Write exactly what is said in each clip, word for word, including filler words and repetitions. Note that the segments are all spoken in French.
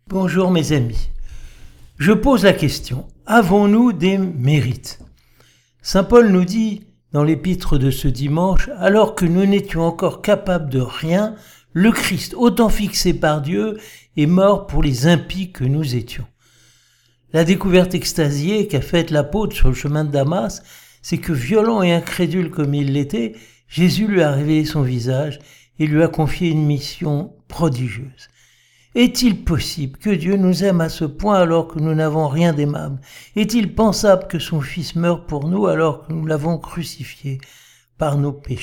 Bonjour mes amis. Je pose la question, avons-nous des mérites ? Saint Paul nous dit dans l'épître de ce dimanche, alors que nous n'étions encore capables de rien, le Christ, autant fixé par Dieu, est mort pour les impies que nous étions. La découverte extasiée qu'a faite l'apôtre sur le chemin de Damas, c'est que violent et incrédule comme il l'était, Jésus lui a révélé son visage et lui a confié une mission prodigieuse. Est-il possible que Dieu nous aime à ce point alors que nous n'avons rien d'aimable ? Est-il pensable que son Fils meure pour nous alors que nous l'avons crucifié par nos péchés ?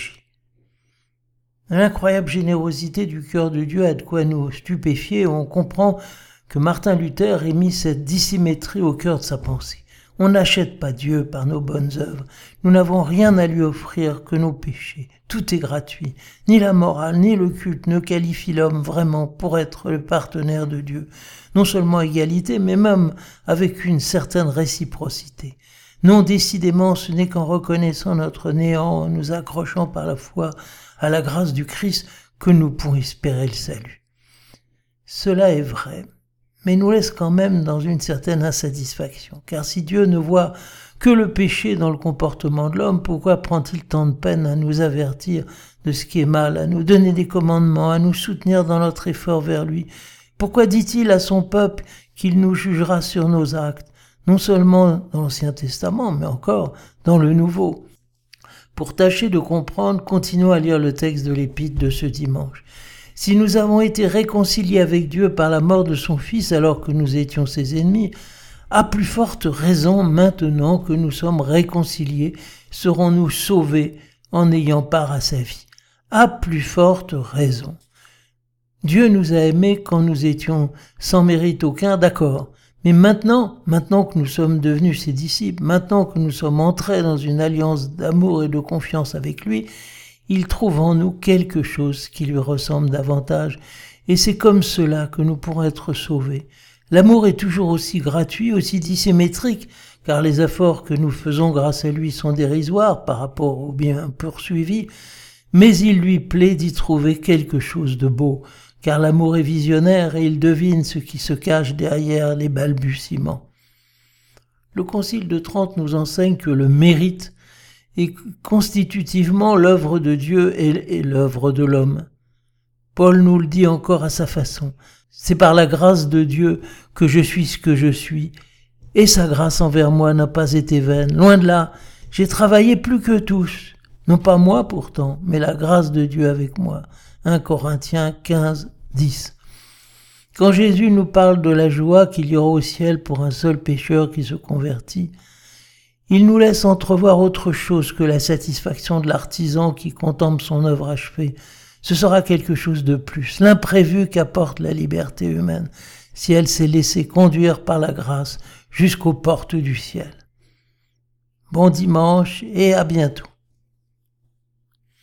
L'incroyable générosité du cœur de Dieu a de quoi nous stupéfier. On comprend que Martin Luther ait mis cette dissymétrie au cœur de sa pensée. On n'achète pas Dieu par nos bonnes œuvres. Nous n'avons rien à lui offrir que nos péchés. Tout est gratuit. Ni la morale, ni le culte ne qualifient l'homme vraiment pour être le partenaire de Dieu. Non seulement à égalité, mais même avec une certaine réciprocité. Non, décidément, ce n'est qu'en reconnaissant notre néant, en nous accrochant par la foi à la grâce du Christ, que nous pourrons espérer le salut. Cela est vrai, mais nous laisse quand même dans une certaine insatisfaction. Car si Dieu ne voit que le péché dans le comportement de l'homme, pourquoi prend-il tant de peine à nous avertir de ce qui est mal, à nous donner des commandements, à nous soutenir dans notre effort vers lui ? Pourquoi dit-il à son peuple qu'il nous jugera sur nos actes, non seulement dans l'Ancien Testament, mais encore dans le Nouveau ? Pour tâcher de comprendre, continuons à lire le texte de l'épître de ce dimanche. Si nous avons été réconciliés avec Dieu par la mort de son Fils alors que nous étions ses ennemis, à plus forte raison, maintenant que nous sommes réconciliés, serons-nous sauvés en ayant part à sa vie. À plus forte raison. Dieu nous a aimés quand nous étions sans mérite aucun, d'accord. Mais maintenant, maintenant que nous sommes devenus ses disciples, maintenant que nous sommes entrés dans une alliance d'amour et de confiance avec lui, il trouve en nous quelque chose qui lui ressemble davantage. Et c'est comme cela que nous pourrons être sauvés. L'amour est toujours aussi gratuit, aussi dissymétrique, car les efforts que nous faisons grâce à lui sont dérisoires par rapport au bien poursuivi, mais il lui plaît d'y trouver quelque chose de beau, car l'amour est visionnaire et il devine ce qui se cache derrière les balbutiements. Le Concile de Trente nous enseigne que le mérite est constitutivement l'œuvre de Dieu et l'œuvre de l'homme. Paul nous le dit encore à sa façon. C'est par la grâce de Dieu que je suis ce que je suis, et sa grâce envers moi n'a pas été vaine. Loin de là, j'ai travaillé plus que tous, non pas moi pourtant, mais la grâce de Dieu avec moi. un Corinthiens quinze, dix. Quand Jésus nous parle de la joie qu'il y aura au ciel pour un seul pécheur qui se convertit, il nous laisse entrevoir autre chose que la satisfaction de l'artisan qui contemple son œuvre achevée. Ce sera quelque chose de plus, l'imprévu qu'apporte la liberté humaine, si elle s'est laissée conduire par la grâce jusqu'aux portes du ciel. Bon dimanche et à bientôt.